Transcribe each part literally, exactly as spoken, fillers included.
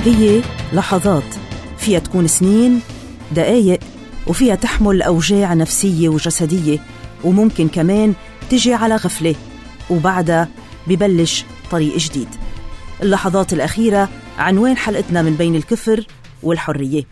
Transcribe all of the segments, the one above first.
هي لحظات فيها تكون سنين، دقايق، وفيها تحمل أوجاع نفسية وجسدية، وممكن كمان تجي على غفلة، وبعدها ببلش طريق جديد. اللحظات الأخيرة عنوان حلقتنا من بين الكفر والحرية.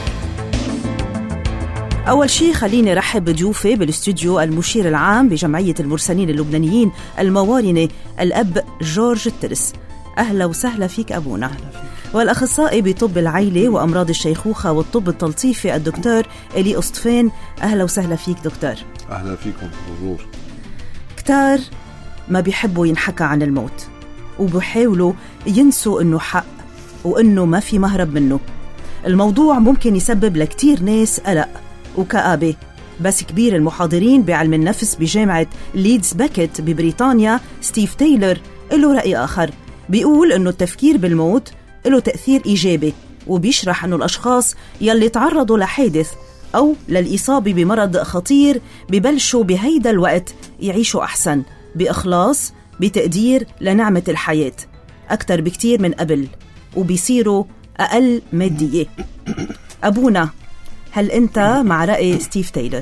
أول شيء خليني رحب بضيوفي بالاستوديو المشير العام بجمعية المرسلين اللبنانيين الموارنة الأب جورج الترس. أهلا وسهلا فيك أبونا. والأخصائي بطب العيلة وأمراض الشيخوخة والطب التلطيفي الدكتور إلي أسطفين. أهلا وسهلا فيك دكتور. أهلا فيكم. مرور. كتار ما بيحبوا ينحكى عن الموت، وبيحاولوا ينسوا إنه حق وإنه ما في مهرب منه. الموضوع ممكن يسبب لكتير ناس قلق وكآبة، بس كبير المحاضرين بعلم النفس بجامعة ليدز باكيت ببريطانيا ستيف تايلر له رأي آخر، بيقول إنه التفكير بالموت له تأثير إيجابي، وبيشرح إنه الأشخاص يلي تعرضوا لحادث أو للإصابة بمرض خطير ببلشوا بهيدا الوقت يعيشوا أحسن، بإخلاص، بتقدير لنعمة الحياة أكتر بكتير من قبل، وبيصيروا أقل مادية. أبونا، هل أنت مع رأي ستيف تايلر؟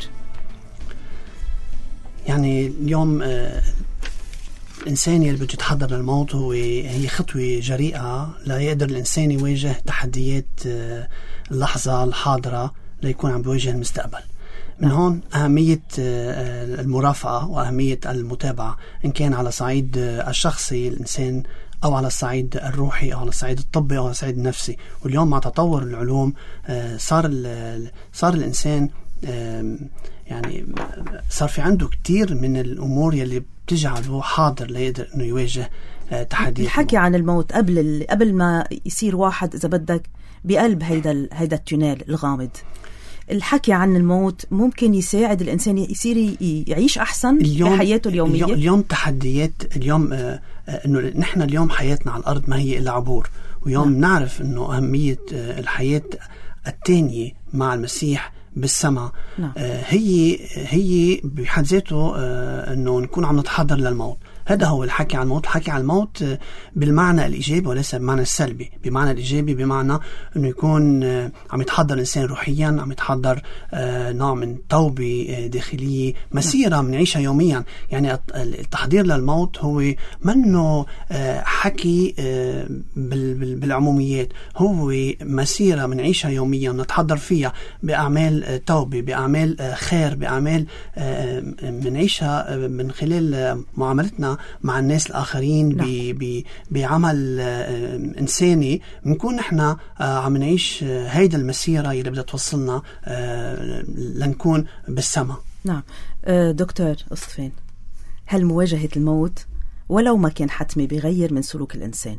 يعني اليوم آه الإنسان اللي بده يتحضر للموت هو هي خطوة جريئة لا يقدر الإنسان يواجه تحديات آه اللحظة الحاضرة ليكون عم بيواجه المستقبل. من هون أهمية آه المرافقة وأهمية المتابعة، إن كان على صعيد آه الشخصي الإنسان أو على الصعيد الروحي أو على الصعيد الطبي أو على الصعيد النفسي. واليوم مع تطور العلوم آه صار صار الإنسان آه يعني صار في عنده كتير من الأمور يلي بتجعله حاضر ليقدر إنه يواجه آه تحديات. الحكي عن الموت قبل قبل ما يصير واحد إذا بدك بقلب هيدا هيدا التونيل الغامض، الحكي عن الموت ممكن يساعد الإنسان يصير يعيش أحسن بحياته اليومية. اليوم, اليوم تحديات اليوم آه إنه نحن اليوم حياتنا على الأرض ما هي إلا عبور، ويوم نعم. نعرف إنه أهمية آه الحياة التانية مع المسيح بالسماء. نعم. آه هي هي بحد ذاته آه إنه نكون عم نتحضر للموت. هذا هو الحكي عن الموت. الحكي عن الموت بالمعنى الإيجابي وليس بالمعنى السلبي. بمعنى الإيجابي بمعنى أنه يكون عم يتحضر الإنسان روحيا، عم يتحضر نوع من توبة داخلية، مسيرة من نعيشها يوميا. يعني التحضير للموت هو منه حكي بالعموميات، هو مسيرة من نعيشها يوميا نتحضر فيها بأعمال توبة، بأعمال خير، بأعمال من نعيشها من خلال معاملتنا مع الناس الآخرين. نعم. بعمل آه إنساني بنكون نحن آه عم نعيش آه هيدا المسيرة اللي بدها توصلنا آه لنكون بالسماء. نعم. آه دكتور أسطفين، هل مواجهة الموت ولو ما كان حتمي بيغير من سلوك الإنسان؟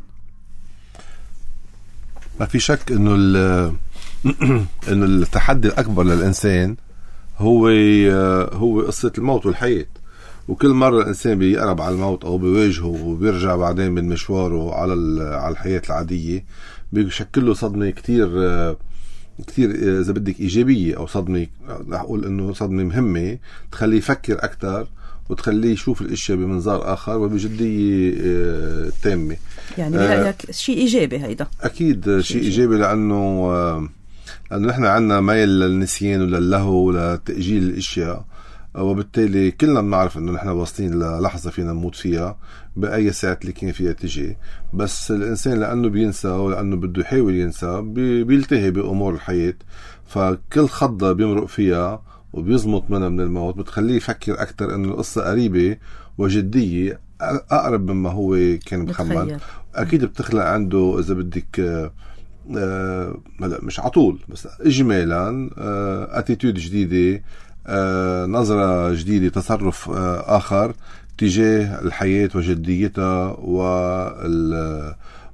ما في شك إنه إنه التحدي الأكبر للإنسان هو آه هو قصة الموت والحياة. وكل مرة الإنسان بيقرب على الموت أو بيواجهه وبيرجع بعدين من مشواره على على الحياة العادية بيشكل له صدمة كتير كتير إذا بدك إيجابية، أو صدمة رح أقول إنه صدمة مهمة تخليه يفكر أكتر وتخليه يشوف الأشياء بمنظار آخر وبجدية تامة. يعني برأيك شيء إيجابي هيدا؟ أكيد شيء إيجابي، لأنه لأنه نحن عنا ميل للنسيان وللهو ولتأجيل الأشياء، وبالتالي كلنا بنعرف انه نحن واصلين للحظة فينا نموت فيها بأي ساعة اللي كان فيها تجي. بس الإنسان لأنه بينسى ولأنه بده يحاول ينسى بيلتهي بأمور الحياة، فكل خضة بيمرق فيها وبيزمط منها من الموت بتخليه يفكر أكتر انه القصة قريبة وجدية أقرب مما هو كان مخمن. أكيد بتخلق عنده إذا بدك آه مش عطول بس إجمالا آه أتيتود جديدة، آه، نظرة جديدة، تصرف آه، آخر تجاه الحياة وجديتها وال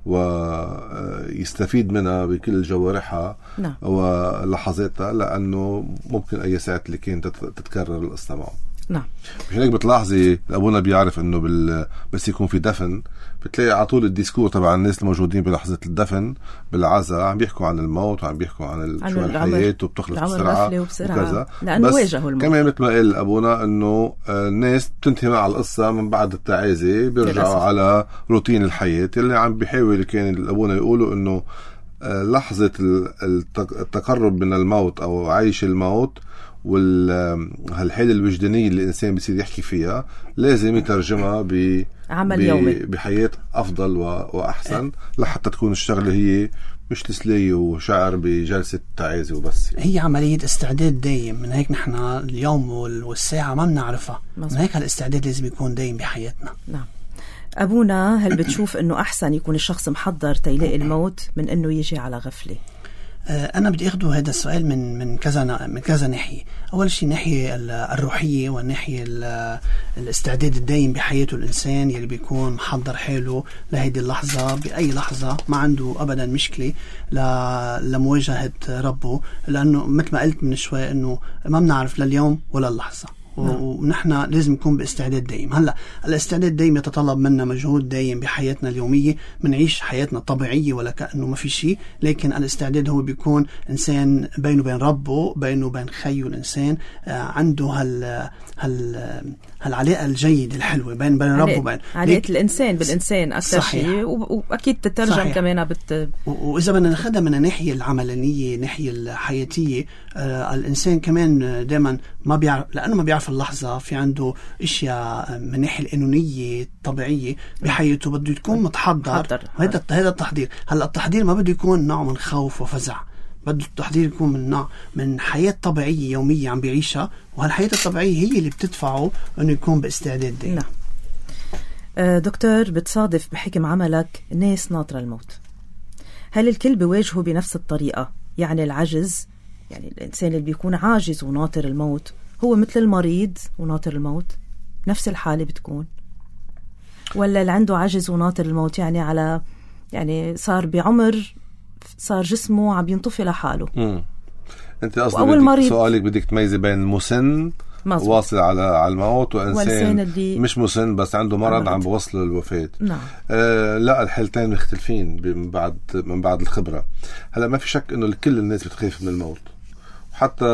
ويستفيد منها بكل جوارحها. نعم. ولحظاتها، لأنه ممكن أي ساعة اللي كانت تتكرر القصة معه. نعم. مش هيك بتلاحظي أبونا بيعرف إنه بال... بس يكون في دفن بتلاقي على طول الديسكور تبع الناس الموجودين بلحظة الدفن بالعزاء عم بيحكوا عن الموت وعم بيحكوا عن شو الحياة وبتخلص بسرعة وكذا. لأنه واجهوا الموت. كمان مثل ما قال أبونا إنه الناس بتنتهي مع القصة من بعد التعازي بيرجعوا على روتين الحياة اللي عم بيحاول كان أبونا يقولوا إنه لحظة التقرب من الموت أو عيش الموت والحالة الوجدانية اللي الإنسان بيصير يحكي فيها لازم يترجمها ب عمل يومي بحياة أفضل وأحسن لحتى تكون الشغلة هي مش تسلية وشعر بجلسة تعازي وبس. هي عملية استعداد دايم. من هيك نحن اليوم والساعة ما بنعرفها، من هيك هالاستعداد لازم يكون دايم بحياتنا. نعم. أبونا، هل بتشوف أنه أحسن يكون الشخص محضر تيلاقي الموت من أنه يجي على غفلة؟ أنا بدي أخذ هذا السؤال من من كذا من كذا ناحية. أول شيء ناحية الروحية والناحية الاستعداد الدائم بحياته الإنسان يلي بيكون محضر حاله لهيدي اللحظة بأي لحظة، ما عنده أبدا مشكلة لمواجهة ربه، لأنه مثل ما قلت من شوي إنه ما بنعرف لليوم ولا اللحظة، ونحن لازم نكون باستعداد دائم. هلا الاستعداد دائم يتطلب منا مجهود دائم بحياتنا اليوميه، منعيش حياتنا طبيعيه ولا كانه ما في شيء، لكن الاستعداد هو بيكون انسان بينه وبين ربه، بينه وبين خيه الانسان عنده هال هال هالعلاقه الجيده الحلوه بين بين ربه وبين علاقه الانسان بالانسان اكثر شيء، واكيد تترجم صحيح. كمان بت... واذا بدنا ناخذها من الناحيه العملانيه الناحيه الحياتيه، آه الانسان كمان دائما ما بيعرف، لانه ما بيعرف اللحظة، في عنده اشياء من الناحية القانونية الطبيعية بحياته بده يكون متحضر. هذا هذا التحضير. هلا التحضير ما بده يكون نوع من خوف وفزع، بده التحضير يكون من نوع من حياة طبيعية يومية عم بيعيشها، وهالحياة الطبيعية هي اللي بتدفعه انه يكون باستعداد دائم. نعم. آه دكتور، بتصادف بحكم عملك ناس ناطرة الموت، هل الكل بيواجهوا بنفس الطريقة؟ يعني العجز، يعني الإنسان اللي بيكون عاجز وناطر الموت هو مثل المريض وناطر الموت، نفس الحالة بتكون؟ ولا اللي عنده عجز وناطر الموت يعني على يعني صار بعمر صار جسمه عم ينطفي لحاله؟ امم انت اصلا سؤالك بدك تميزي بين مسن مزبوط. واصل على على الموت وانسان اللي مش مسن بس عنده مرض عم بوصله للوفاة. نعم. آه لا، الحالتين مختلفين من بعد من بعد الخبرة. هلا ما في شك انه كل الناس بتخاف من الموت، حتى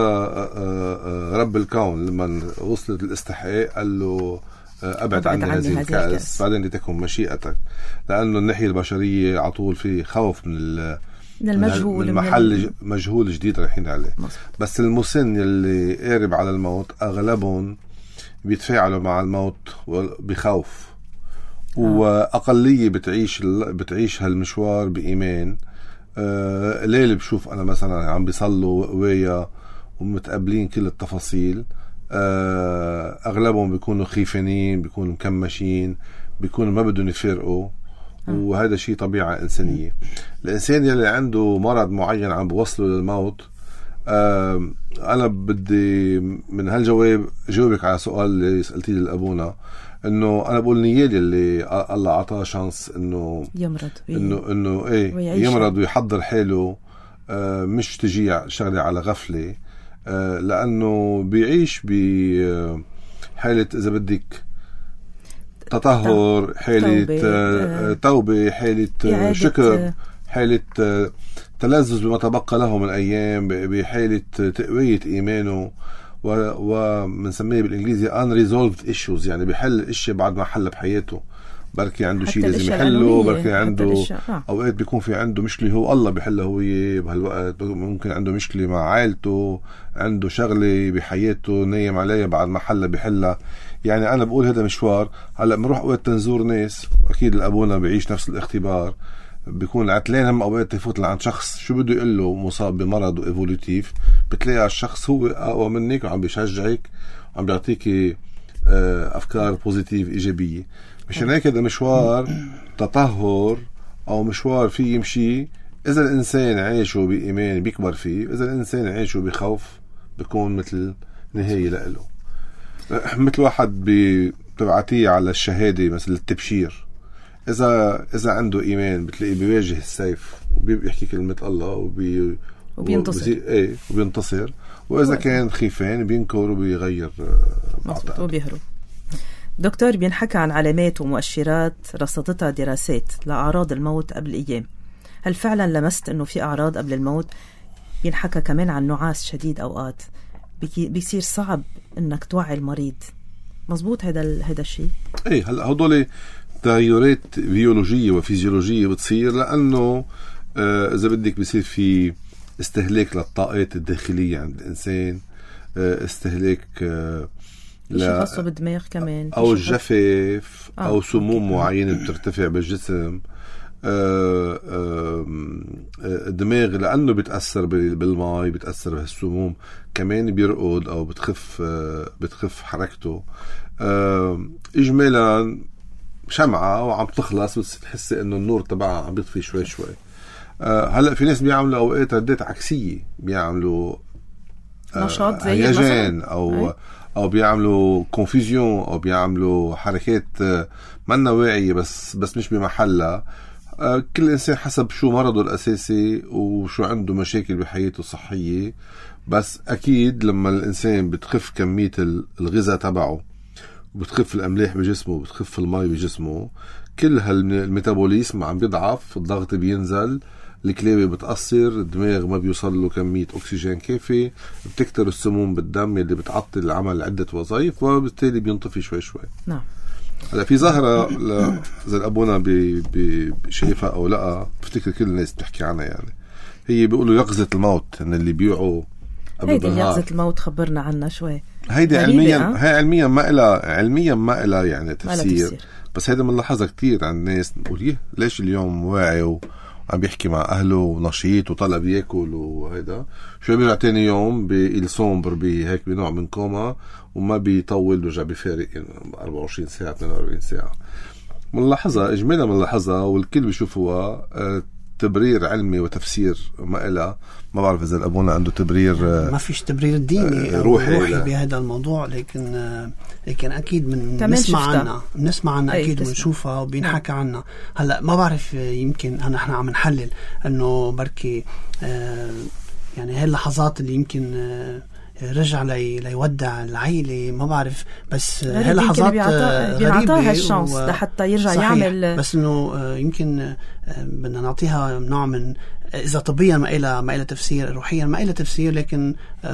رب الكون لما وصلت الاستحقاق قال له أبعد عني هذه الكأس بعدين لتكن مشيئتك، لأنه الناحية البشرية عطول في خوف من من المجهول، من محل مجهول جديد رايحين عليه. بس المسن اللي قارب على الموت أغلبهم بيتفاعلوا مع الموت بخوف، آه. وأقلية بتعيش بتعيش هالمشوار بإيمان. آه ليلة بشوف أنا مثلا عم بيصلوا وقوية ومتقبلين كل التفاصيل، آه أغلبهم بيكونوا خيفانين، بيكونوا مكمشين، بيكونوا ما بدهم يفرقوا، وهذا شيء طبيعة إنسانية. الإنسان يلي عنده مرض معين عم بوصله للموت، آه أنا بدي من هالجواب جاوبك على سؤال اللي سألتيه لأبونا، إنه أنا بقول نيالي اللي الله عطاه شانس إنه يمرض إنه إنه إيه يمرض ويحضر حاله، آه مش تجي شغلة على غفلة، آه لأنه بيعيش بحالة إذا بدك تطهر، حالة توبة, توبة حالة شكر، حالة تلذذ بما تبقى له من أيام، بحالة تقوية إيمانه، ومنسميه بالإنجليزي unresolved issues، يعني بيحل الاشياء بعد ما حل بحياته. بركي عنده شيء لازم يحله، بركي عنده أوقات بيكون في عنده مشكلة هو الله بيحلها هو بهالوقت، ممكن عنده مشكلة مع عائلته، عنده شغلة بحياته نايم عليها بعد ما حلها بيحلها. يعني أنا بقول هذا مشوار. هلأ بنروح أوقات تنزور ناس، وأكيد الأبونا بيعيش نفس الاختبار، بيكون عتلين هم أوقات يفوت لعند شخص شو بده يقول له مصاب بمرض وإيفولوتيف، بتلاقي الشخص هو أقوى منك وعم بيشجعك وعم بيعطيك أفكار بوزيتيف إيجابية. مشان هيك هذا مشوار تطهر أو مشوار فيه يمشي. إذا الإنسان عايشه بإيمان بيكبر فيه، إذا الإنسان عايشه بخوف بيكون مثل نهاية لإله. مثل واحد بتبعتيه على الشهادة مثل التبشير، إذا إذا عنده إيمان بتلاقيه بيواجه السيف وبيحكي كلمة الله وبي وبينتصر إيه وبينتصر، وإذا كان خيفان بينكر وبيغير مظبوط وبيهرب. دكتور، بينحكى عن علامات ومؤشرات رصدتها دراسات لأعراض الموت قبل أيام، هل فعلا لمست أنه في أعراض قبل الموت؟ بينحكى كمان عن نعاس شديد، أوقات بيصير صعب أنك توعي المريض، مزبوط هذا هذا الشيء؟ إيه. هلا هدول تغيرات بيولوجية وفيزيولوجية بتصير لأنه آه إذا بدك بيصير في استهلاك للطاقات الداخلية عند الإنسان، آه استهلاك آه لا خاصة بالدماغ كمان، أو الجفاف آه. أو سموم أوكي. معينة بترتفع بالجسم. آه آه الدماغ لأنه بتأثر بالماء، بتأثر بهالسموم، كمان بيرقد أو بتخف آه بتخف حركته. آه إجمالا شمعة وعم تخلص بس تحسي إنه النور تبعها عم بيطفي شوي شوي. آه هلأ في ناس بيعملوا أوقات ردات عكسية، بيعملوا آه نشاط زي هيجان أو أو بيعملوا كونفيزيون أو بيعملوا حركات منا واعية بس بس مش بمحلها. كل إنسان حسب شو مرضه الأساسي وشو عنده مشاكل بحياته الصحية. بس أكيد لما الإنسان بتخف كمية الغذاء تبعه وبتخف الأملاح بجسمه وبتخف الماء بجسمه، كل هالميتابوليزم عم بيضعف، الضغط بينزل، الكلاوي بتأثر، الدماغ ما بيوصل له كمية أكسجين كافي، بتكتر السموم بالدم اللي بتعطل عمل عدة وظائف، وبالتالي بينطفي شوي شوي. نعم. هلا في ظاهرة زي أبونا بشايفها أو لا، بفتكر كل الناس بتحكي عنها، يعني هي بيقولوا يقظة الموت، إن اللي بيوعوا هيدي يقظة الموت خبرنا عنها شوي. هيدي علميا أه؟ هي علميا ما إلها علميا ما إلها يعني تفسير, تفسير. بس هيدا بنلاحظها كتير عند الناس، نقول ليش اليوم واعي و عم بيحكي مع أهله ونشيط وطلب يأكل وهيدا، شو بيرجع تاني يوم بالصومبر بهيك بنوع من كوما وما بيطول، برجع بفارق أربعة وعشرين ساعة اثنين وأربعين ساعة. منلاحظها إجمالا منلاحظها والكل بيشوفوها تبرير علمي وتفسير ما إلها. ما بعرف إذا أبونا عنده تبرير، ما فيش تبرير ديني روحي, روحي بهذا الموضوع، لكن لكن أكيد من نسمع عنها نسمع عنها أكيد ونشوفها وبينحكى عنها. هلا ما بعرف، يمكن أنا إحنا عم نحلل إنه بركي يعني هاي اللحظات اللي يمكن رجع لي ليودع العائلة، ما بعرف، بس هاي لحظات غريبة الشانس و... لحتى يرجع صحيح. يعمل، بس إنه يمكن بدنا نعطيها نوع من، إذا طبيا ما إلى ما إلى تفسير، روحيا ما إلى تفسير، لكن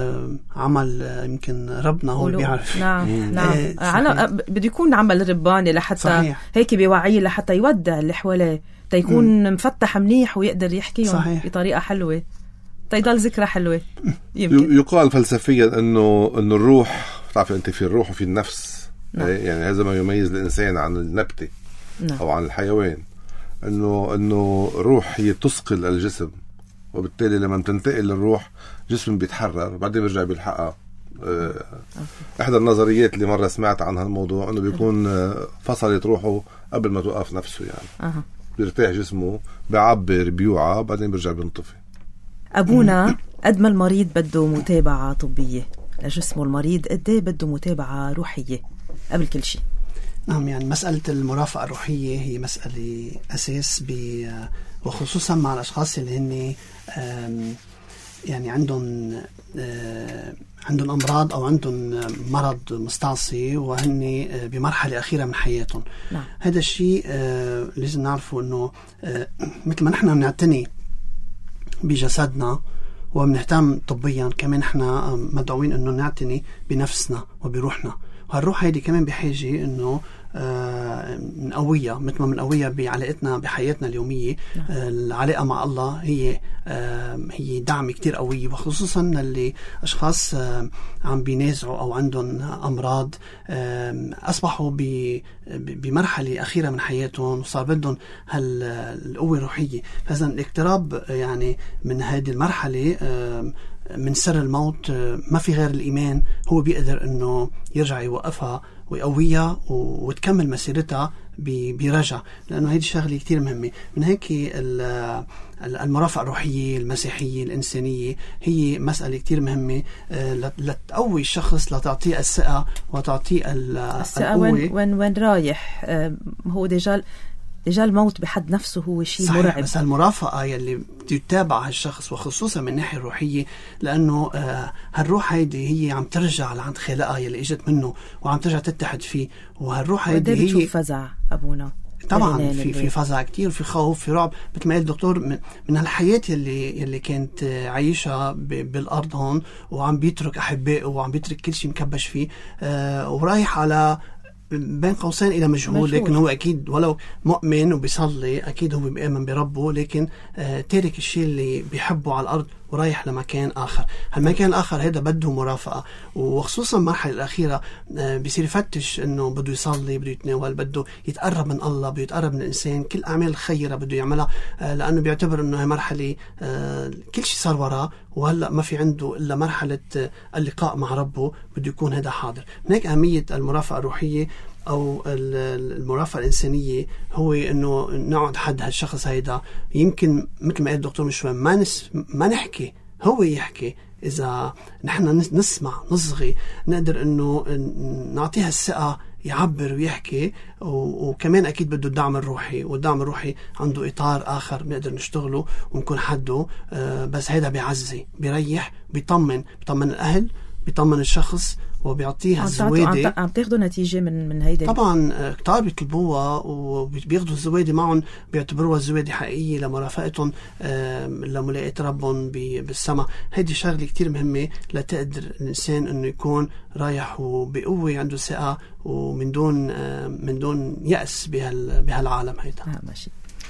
عمل يمكن ربنا هو اللي بيعرف. نعم نعم. على بده يكون عمل رباني لحتى صحيح. هيك بيوعيه لحتى يودع اللي حواليه، تيكون مم. مفتح منيح ويقدر يحكيهم بطريقة حلوة، تيضل ذكرى حلوة. يمكن يقال فلسفيا إنه إنه الروح، تعرف أنت في الروح وفي النفس. نعم. يعني هذا ما يميز الإنسان عن النبتة. نعم. أو عن الحيوان، إنه إنه الروح هي تثقل الجسم، وبالتالي لما تنتقل الروح جسم بيتحرر بعدين بيرجع بيلحقها. أه إحدى النظريات اللي مرة سمعت عن هالموضوع إنه بيكون فصلت روحه قبل ما توقف نفسه، يعني أه. بيرتاح جسمه، بيعبر، بيوعى، بعدين بيرجع بينطفي. أبونا قد ما المريض بده متابعة طبية لجسمه المريض، قد ايه بده متابعة روحية قبل كل شيء؟ نعم، يعني مسألة المرافقة الروحية هي مسألة أساس ب وخصوصا مع الأشخاص اللي هن يعني عندهم عندهم أمراض أو عندهم مرض مستعصي وهن بمرحلة أخيرة من حياتهم. نعم. هذا الشيء لازم نعرفه، إنه مثل ما نحن بنعتني بجسدنا وبنهتم طبيا، كمان احنا مدعوين انه نعتني بنفسنا وبروحنا، وهالروح هيدي كمان بحاجة انه آه نقويها، مثل ما بنقويها بعلاقتنا بحياتنا اليومية. آه العلاقة مع الله هي آه هي دعم كتير قوي، وخصوصا اللي اشخاص آه عم بينازعوا او عندهم امراض، آه اصبحوا بمرحلة اخيرة من حياتهم وصار بدهم هالقوة الروحية. فاذا الاقتراب يعني من هذه المرحلة آه من سر الموت ما في غير الإيمان هو بيقدر إنه يرجع يوقفها ويقويها وتكمل مسيرتها برجع، لأنه هذه الشغلة كتير مهمة. من هيك المرافقة الروحية المسيحية الإنسانية هي مسألة كتير مهمة لتقوي الشخص، لتعطيه الثقة وتعطيه الثقة. وين وين وين رايح هو دجال رجال الموت بحد نفسه هو شيء مرعب. بس المرافقة يلي تتابع هالشخص، وخصوصا من الناحية الروحية، لأنه آه هالروح هيدي هي عم ترجع لعند خالقها يلي اجت منه وعم ترجع تتحد فيه، وهالروح هيدي هي بتشوف فزع أبونا طبعا في في فزع كتير، في خوف، في رعب، مثل ما قال الدكتور، من, من هالحياة يلي يلي كانت عايشها بالأرض هون، وعم بيترك أحبائه وعم بيترك كل شيء مكبش فيه، آه ورايح على بين قوسين إلى مجهول, مجهول. لكن هو أكيد ولو مؤمن وبيصلي أكيد هو بيؤمن بربه, لكن آه تارك الشيء اللي بيحبه على الأرض ورايح لمكان آخر. هالمكان الآخر هذا بده مرافقة, وخصوصا المرحلة الأخيرة آه بيصير يفتش إنه بده يصلي, بده يتناول, بده يتقرب من الله, بده يتقرب من الإنسان, كل أعمال الخيرة بده يعملها, آه لأنه بيعتبر إنه هي مرحلة آه كل شيء صار وراه, وهلأ ما في عنده إلا مرحلة آه اللقاء مع ربه, بده يكون هذا حاضر. هناك أهمية المرافقة الروحية أو المرافقة الإنسانية, هو إنه نقعد حد هالشخص هيدا, يمكن مثل ما قال الدكتور مشوى ما نس ما نحكي, هو يحكي. إذا نحن نسمع نصغي نقدر إنه نعطيها الثقة يعبر ويحكي, وكمان أكيد بده الدعم الروحي, والدعم الروحي عنده إطار آخر بنقدر نشتغله ونكون حده, بس هيدا بيعزي, بيريح, بيطمن, بيطمن الأهل, بيطمن الشخص, وبيعطيها الزوادة. عم تاخدوا نتيجة من من هيدا؟ طبعا كتار بيطلبوها وبياخدوا الزوادة معهم, بيعتبروها الزوادة حقيقية لمرافقتهم لملاقاة ربهم بالسماء. هيدي شغلة كتير مهمة لتقدر الإنسان إنه يكون رايح وبقوة, عنده ثقة, ومن دون من دون يأس بهال بهالعالم هيدا. آه ماشي.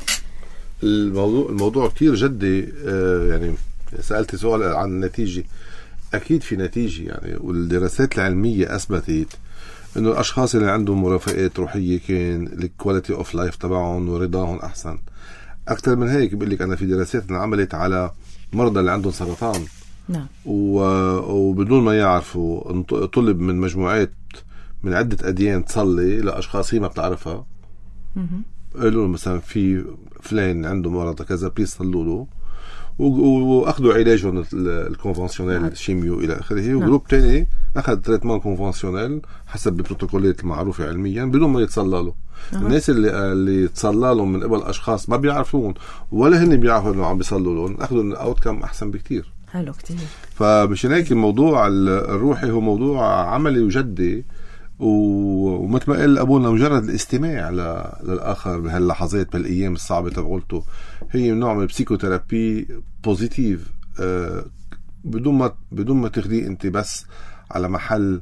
الموضوع الموضوع كتير جدي. آه يعني سألت سؤال عن النتيجة, أكيد في نتيجة يعني, والدراسات العلمية أثبتت إنه الأشخاص اللي عندهم مرافقات روحية كان الكواليتي أوف لايف تبعهم ورضاهم أحسن. أكتر من هيك بقول لك أنا في دراسات انعملت على مرضى اللي عندهم سرطان, نعم, وبدون ما يعرفوا طلب من مجموعات من عدة أديان تصلي لأشخاص هي ما بتعرفها, قالوا مثلا في فلان عنده مرض كذا بليز صلوا له, واخذوا علاجهم الكونفنسيونيل الشيميو الى اخره, وجروب تاني اخذ تريتمون كونفنسيونيل حسب البروتوكولات المعروفه علميا بدون ما يتصلى له. أه. الناس اللي اللي تصلى لهم من قبل اشخاص ما بيعرفون ولا هن بيعرفوا انه عم بيصلوا لهم, اخذوا الاوت كم احسن بكتير. حلو كتير. فمشان هيك الموضوع الروحي هو موضوع عملي وجدي, ومثل ما قال ابونا مجرد الاستماع للاخر بهاللحظات بالايام الصعبه تبعولته هي نوع من البسيكوثيرابي بوزيتيف, آه بدون ما بدون ما تاخذيه انت بس على محل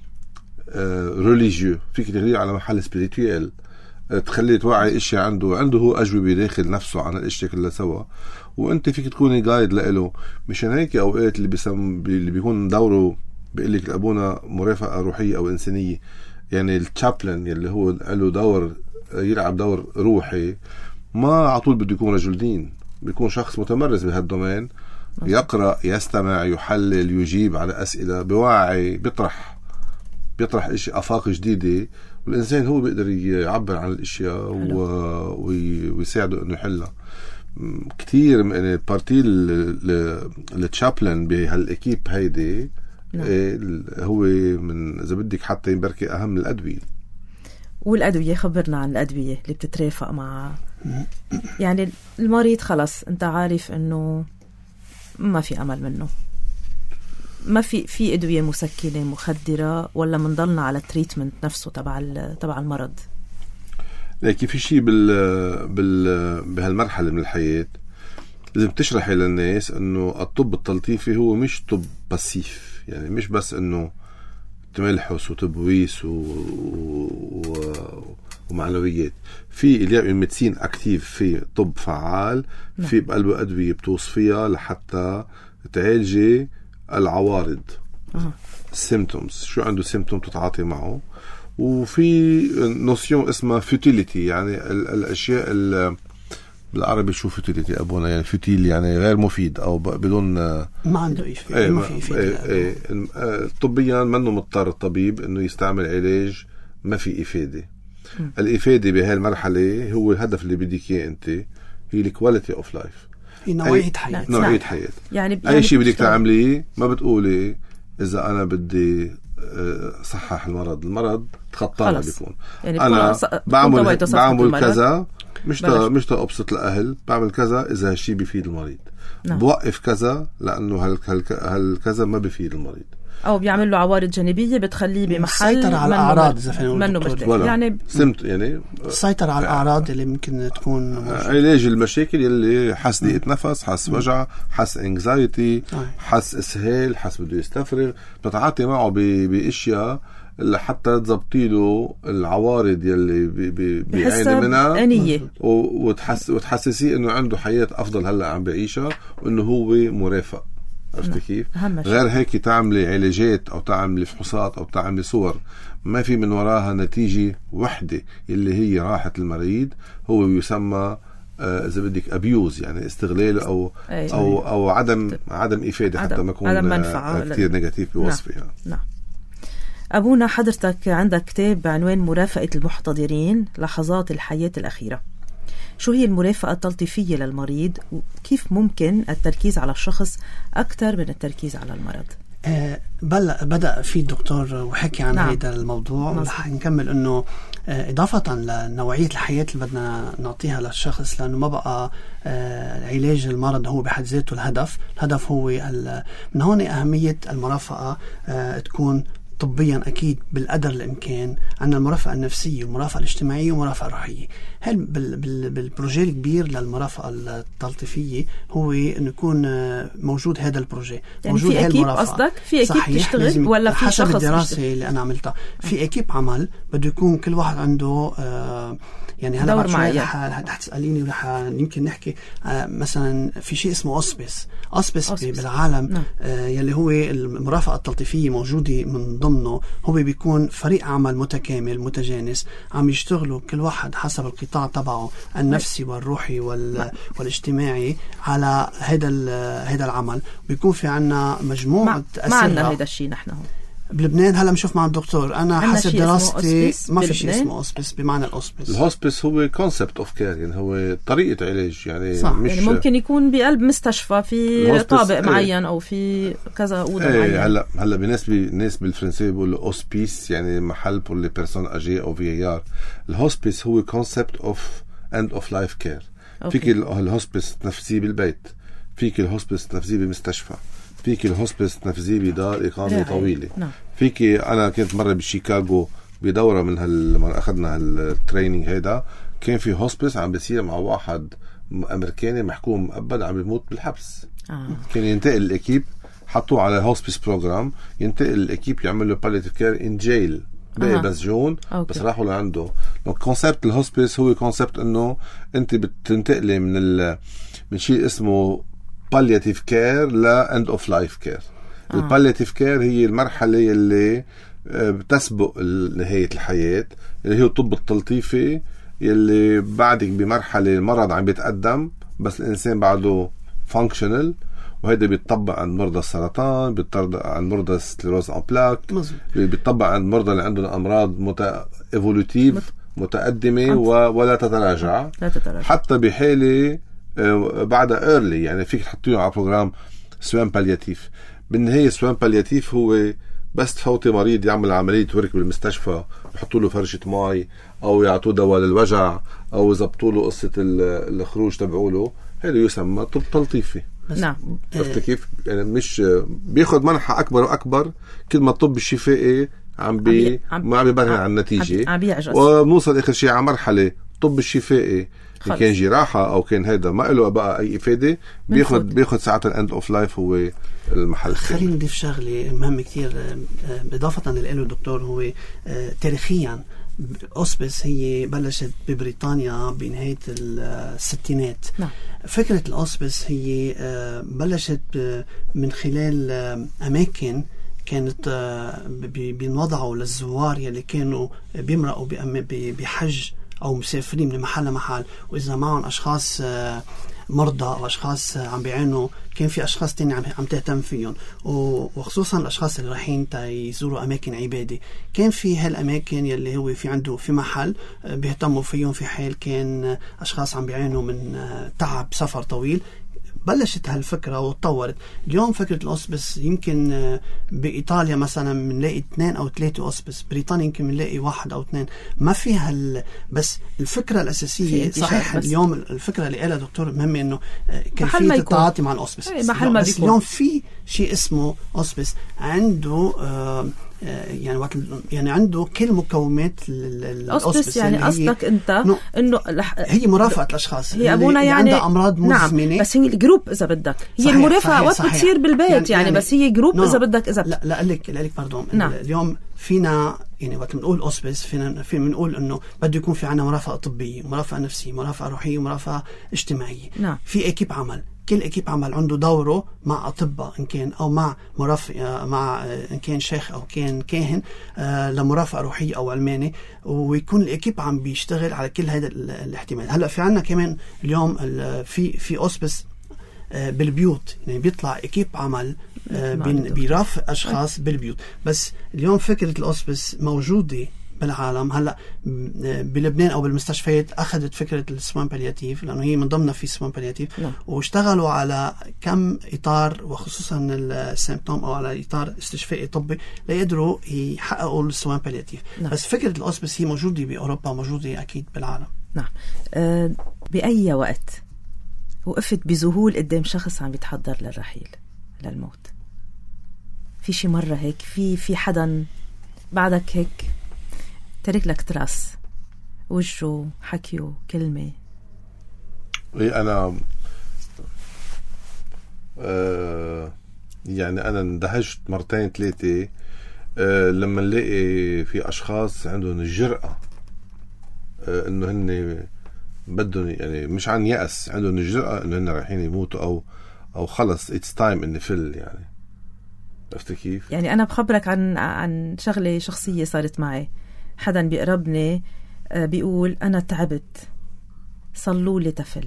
آه ريليجيو, فيك تاخذيه على محل سبيريتوال, آه تخليه توعي اشياء عنده عنده هو اجوبه داخل نفسه عن الاشياء كلها سوا, وانت فيك تكوني جايد له. مشان هيك اوقات اللي بيسم اللي بيكون دوره بيقول لك لابونا مرافقه روحيه او انسانيه, يعني التشابلن اللي هو له دور يلعب دور روحي, ما على طول بده يكون رجل دين, بيكون شخص متمرس بهالدومين, يقرأ, يستمع, يحلل, يجيب على أسئلة, بوعي, بيطرح بيطرح إشي آفاق جديدة, والإنسان هو بيقدر يعبر عن الأشياء ويساعده إنه يحلها. كتير من البارتي التشابلن بهالإكيب هيدي هو من إذا بدك حتى ينبركي أهم الأدوية. والأدوية, خبرنا عن الأدوية اللي بتترافق مع يعني المريض, خلص أنت عارف إنه ما في أمل منه, ما في في أدوية مسكنة مخدرة, ولا منضلنا على التريتمنت نفسه تبع تبع المرض؟ لكن في شيء بال بال بهالمرحلة من الحياة لازم تشرحي للناس إنه الطب التلطيفي هو مش طب باسيف, يعني مش بس إنه تملحس وتبويس و... و... ومعنويات. في اليوم الميديسين اكتيف, في طب فعال, في بقلبه ادويه بتوصفيها لحتى تعالجي العوارض, السيمتومز, شو عنده سيمتوم تتعاطي معه. وفي نوسيون اسمها فيتيليتي, يعني ال... الاشياء ال... بالعربي شو فيتيليتي ابونا؟ يعني فيتيل يعني غير مفيد او بدون ما عنده اي فيه. ما في فيتيل. ايه ايه طبيا منه مضطر الطبيب انه يستعمل علاج ما في افاده. م. الافاده بهالمرحله هو الهدف اللي بدك اياه انت, هي الكواليتي اوف لايف, في نوعيه حياه, نوعيه حياه. يعني اي يعني شيء بدك تعمليه ما بتقولي اذا انا بدي صحح المرض, المرض تخطانا بيكون يعني انا بعمل بعمل كذا مش تا مش تا ابسط الاهل, بعمل كذا اذا هالشيء بيفيد المريض. نعم. بوقف كذا لانه هالكذا ما بيفيد المريض, او بيعمل له عوارض جانبيه بتخليه بمحل سيطر على الاعراض اذا فينا نقول, يعني سمت يعني سيطر على الاعراض اللي ممكن تكون موجودة. علاج المشاكل اللي حس ضيقه نفس, حس وجع, حس انكزايتي, حس اسهال, حس بده يستفرغ, بتتعاطي معه باشياء لحتى تزبطي له العوارض يلي بي بي بيعاني منها أنية وتحس وتحسسيه انه عنده حياة افضل هلا عم بعيشها وانه هو مرافق. عرفتي كيف؟ غير هيك تعملي علاجات او تعملي فحوصات او تعملي صور ما في من وراها نتيجة وحدة اللي هي راحة المريض، هو يسمى اذا بدك ابيوز، يعني استغلال او أي. او او عدم عدم افاده، عدم حتى ما يكون كثير نيجاتيف بوصفه. نعم. نعم. ابونا حضرتك عندك كتاب بعنوان مرافقه المحتضرين لحظات الحياه الاخيره. شو هي المرافقه التلطيفيه للمريض وكيف ممكن التركيز على الشخص اكثر من التركيز على المرض؟ آه بدأ في الدكتور وحكي عن نعم. هذا الموضوع، ورح نكمل انه آه اضافة لنوعية الحياة اللي بدنا نعطيها للشخص، لانه ما بقى آه علاج المرض هو بحد ذاته الهدف. الهدف هو من هون أهمية المرافقة آه تكون طبيا أكيد بالقدر الإمكان. عندنا المرافقة النفسية والمرافقة الاجتماعية والمرافقة الروحية. هل بال بال بالبروجي الكبير للمرافقة التلطيفية هو إنه يكون موجود هذا البروجي، يعني موجود في أكيب قصدك في أكيب تشتغل ولا في حسب شخص الدراسة بيشتغل؟ اللي أنا عملتها في أكيب عمل بده يكون كل واحد عنده آه يعني هلا بعد شوي رح تسأليني ورح يمكن نحكي آه مثلا في شيء اسمه أوسبس. أوسبس بالعالم نعم. آه يلي هو المرافقة التلطيفية موجودة من ضمنه. هو بيكون فريق عمل متكامل متجانس عم يشتغلوا كل واحد حسب القطاع تبعه النفسي والروحي وال والاجتماعي على هذا هذا العمل. بيكون في عنا مجموعة أسرة. ما عندنا هذا الشيء نحن هون بلبنان. هلا بنشوف مع الدكتور أنا حسب دراستي ما في شيء اسمه أوسبس بمعنى الأوسبس. الهوسبس هو كونسبت أوف كير، يعني هو طريقة علاج، يعني صح. مش يعني ممكن يكون بقلب مستشفى في طابق ايه. معين أو في كذا أوضة ايه معين. هلا هلا بالنسبة الناس بالفرنسية بيقولوا أوسبيس، يعني محل بور لي بيرسون أجي أو فييار. الهوسبس هو كونسبت أوف end of life care. فيك الهوسبس تنفذيه بالبيت، فيك الهوسبس تنفذيه بمستشفى، فيك الهوسبس تنفذيه بدار إقامة طويلة. نعم. فيك أنا كنت مرة بشيكاغو بدورة من هال لما أخذنا هالتريننج هيدا، كان في هوسبس عم بيصير مع واحد أمريكاني محكوم مؤبد عم بيموت بالحبس. آه. كان ينتقل الأكيب، حطوه على هوسبس بروجرام، ينتقل الأكيب يعمل له باليتيف كير إن جيل بقى آه. مسجون بس راحوا لعنده. دونك كونسبت الهوسبس هو كونسبت إنه أنت بتنتقلي من ال من شيء اسمه باليتيف كير لا end of life care. آه. الباليتيف كير هي المرحلة اللي بتسبق نهاية الحياة، اللي هي الطب التلطيفي، اللي بعدك بمرحلة المرض عم بيتقدم بس الإنسان بعده functional، وهذا بيتطبق عند مرضى السرطان، بيتطبق عند مرضى السكليروز أن بلاك، بيتطبق عند مرضى اللي عندهم أمراض مت... evolutive مت... متقدمة و... ولا تتراجع. لا تتراجع حتى بحالة بعدها early، يعني فيك تحطيه على بروجرام سوان بالياتيف. بالنهاية سوان بالياتيف هو بس تفوتي مريض يعمل عملية ورك بالمستشفى، يحطوا له فرشة ماء أو يعطوه دواء للوجع أو يزبطوا له قصة الخروج تبعوله، هذا يسمى طب تلطيفي. نعم. عرفت كيف؟ يعني مش بياخد منحة أكبر وأكبر كل ما الطب الشفائي عم بي ما عم بيبرهن عن النتيجة، ونوصل آخر شيء على مرحلة طب الشفائي إن كان جراحة أو كان هذا ما له بقى أي إفادة، بياخد بياخد ساعات الأند أوف لايف هو المحل. خلينا نضيف شغلة مهم كتير إضافة للي قاله الدكتور. هو تاريخيا أوسبس هي بلشت ببريطانيا بنهاية الستينات. نعم. فكرة الأوسبس هي بلشت من خلال أماكن كانت بينوضعوا للزوار يلي كانوا بيمرقوا بحج أو مسافرين من محل لمحل، وإذا معهم أشخاص مرضى أو أشخاص عم بيعانوا كان في أشخاص تاني عم عم تهتم فيهم، وخصوصا الأشخاص اللي رايحين يزوروا أماكن عبادة. كان في هالأماكن يلي هو في عنده في محل بيهتموا فيهم في حال كان أشخاص عم بيعانوا من تعب سفر طويل. بلشت هالفكرة وتطورت. اليوم فكرة الأوسبس يمكن بإيطاليا مثلا منلاقي اثنين أو ثلاثة أوسبس، بريطانيا يمكن منلاقي واحد أو اثنين. ما فيها ال... بس الفكرة الأساسية صحيح. اليوم الفكرة اللي قالها دكتور مهمة إنه كيفية التعاطي مع الأوسبس. بس, بس اليوم في شيء اسمه أوسبس عنده آه يعني وقت يعني عنده كل مكونات الأوسبس. يعني قصدك أنت إنه هي مرافقة الأشخاص هي أبونا يعني عندها أمراض مزمنة. نعم بس هي الجروب إذا بدك هي صحيح المرافقة وقت بتصير بالبيت يعني, يعني, يعني بس هي جروب إذا بدك إذا لا لا لك لا لك باردون نعم. اليوم فينا يعني وقت بنقول أوسبس فينا فينا بنقول إنه بده يكون في عنا مرافقة طبية مرافقة نفسية مرافقة روحية ومرافقة اجتماعية. نعم. في اكيب عمل كل اكيب عمل عنده دوره مع أطباء إن كان أو مع مرافق مع إن كان شيخ أو كان كاهن آه لمرافقة روحية أو علماني ويكون الاكيب عم بيشتغل على كل هذا الاحتمال. هلا في عنا كمان اليوم في في أوسبس آه بالبيوت يعني بيطلع اكيب عمل آه بيرافق أشخاص بالبيوت. بس اليوم فكرة الأوسبس موجودة بالعالم. هلا بلبنان او بالمستشفيات اخذت فكره السوان بالياتيف لانه هي من ضمنها في سوان بالياتيف نعم. واشتغلوا على كم اطار وخصوصا السيمبتوم او على اطار استشفائي طبي ليقدروا يحققوا السوان بالياتيف. نعم. بس فكره الاوسبس هي موجوده باوروبا موجوده اكيد بالعالم. نعم. أه باي وقت وقفت بذهول قدام شخص عم يتحضر للرحيل للموت؟ في شي مره هيك في في حدا بعدك هيك ترك لك تراس وجهه حكيه كلمة؟ إيه أنا آه يعني أنا اندهشت مرتين ثلاثة آه لما نلاقي في أشخاص عندهم الجرأة آه إنه هن بدهم يعني مش عن يأس عندهم الجرأة إنه هن رايحين يموتوا أو أو خلص it's time إني فل يعني. عرفت كيف؟ يعني أنا بخبرك عن عن شغلة شخصية صارت معي. حدا بيقربني بيقول أنا تعبت صلوا لي تفل.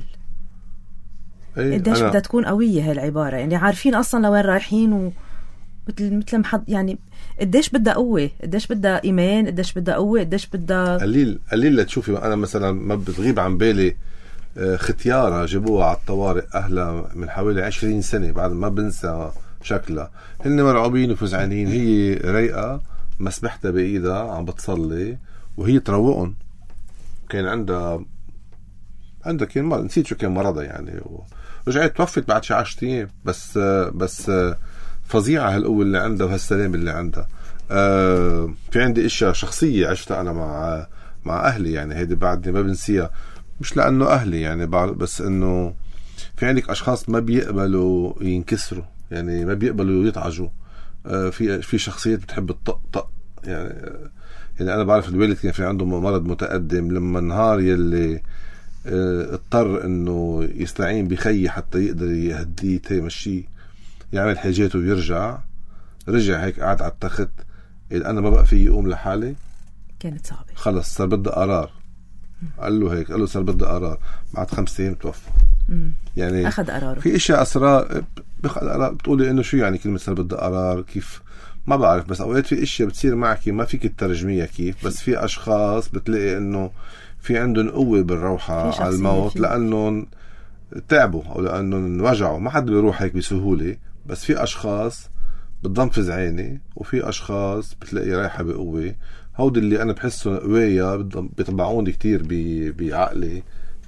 قديش بدها تكون قوية هالعبارة يعني عارفين أصلا لوين رايحين ومثل مثل محض يعني قديش بدها قوة قديش بدها إيمان قديش بدها قوة قديش بدها قليل قليل لتشوفي. أنا مثلا ما بتغيب عن بالي ختيارة جابوها على الطوارئ أهلها من حوالي عشرين سنة بعد ما بنسى شكلها. هن مرعوبين وفزعانين هي رايقة مسبحتها بإيدها عم بتصلي وهي تروقن. كان عندها عندها كان مرض نسيت شو كان مرضها يعني ورجعت توفت بعد شي عشرة أيام. بس بس فظيعة هالقوة اللي عندها وهالسلام اللي عندها. آه في عندي اشياء شخصية عشتها أنا مع مع أهلي يعني هيدي بعدني ما بنسيها مش لأنه أهلي يعني بس إنه في عندك أشخاص ما بيقبلوا ينكسروا يعني ما بيقبلوا يتعجوا. في في شخصيات بتحب الطق يعني يعني انا بعرف الوالد كان في عنده مرض متقدم لما نهار يلي اضطر انه يستعين بخي حتى يقدر يهديه يمشيه يعمل حاجاته ويرجع رجع هيك قاعد على التخت انا ما بقى في يقوم لحالي. كانت صعبة خلص صار بدي قرار. قال له هيك قال له صار بدي قرار بعد خمس ايام توفى. يعني اخذ قراره. في اشياء اسرار بتقولي انه شو يعني كلمه صار بدي قرار كيف ما بعرف. بس اوقات في اشياء بتصير معك ما فيك تترجميها كيف. بس في اشخاص بتلاقي انه في عندهم قوه بالروحه على الموت فيه. لانه تعبوا او لانه انوجعوا. ما حد بيروح هيك بسهوله. بس في اشخاص بتضم فزعانه وفي اشخاص بتلاقي رايحه بقوه. هودي اللي انا بحسه قويه بيطبعوني كتير بعقلي